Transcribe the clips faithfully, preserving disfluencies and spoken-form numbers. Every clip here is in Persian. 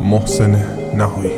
محسن نهایی.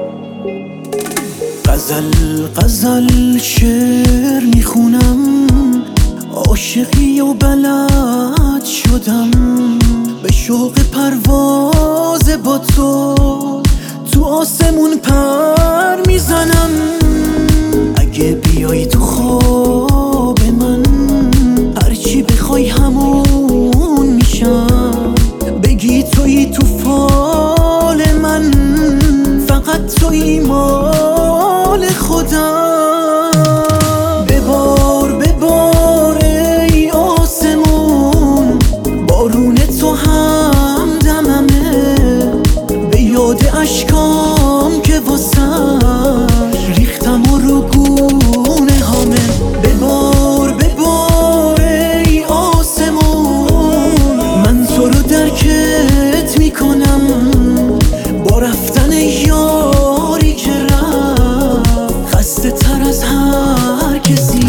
غزل غزل شعر میخونم، عاشقی و بلد شدم، به شوق پرواز با تو تو آسمون پر میزنم. اگه بیای تو خواب من، هرچی بخوای همون میشم. بگی تویی تو فال من، فقط تویی مال خودم. ببار ببار ای آسمون، بارون تو هم دممه، به یاد اشکام که واسش ریختم و رو گونه هامه. ببار ببار ای آسمون، من تو رو درکت میکنم، با رفتن یاری که رفت خسته تر از هر کسیم.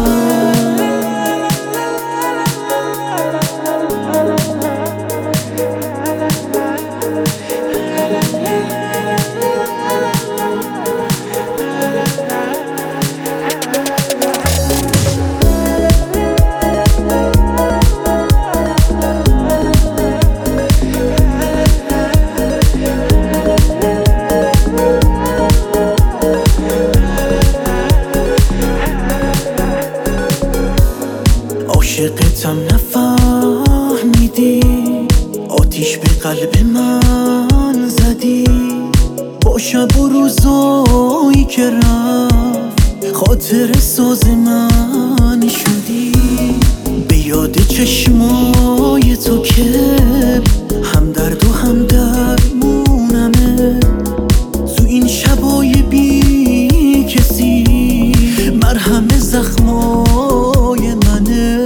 عاشقتم نفهمیدی، آتیش به قلب من زدی. با شب و روزایی که رفت خاطر ساز من شدی. به یاد چشمای تو که هم درد و هم درمونمه، تو این شبای بی کسی مرهم زخمای منه.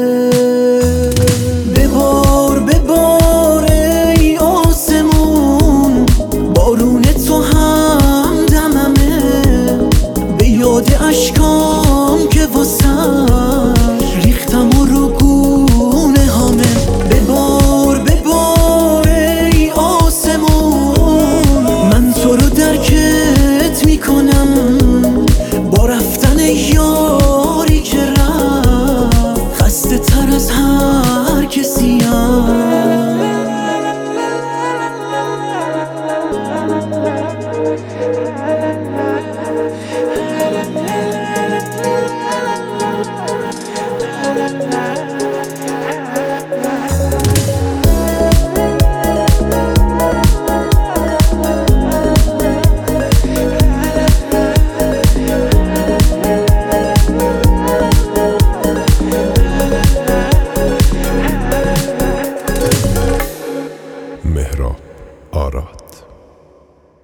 ببار ببار ای آسمون، بارون تو هم دممه، به یاد اشکام که واسش ریختم و رو گونه هامه. ببار ببار ای آسمون، من تو رو درکت میکنم، با رفتن یاری که رفت خسته تر از هر کسیم.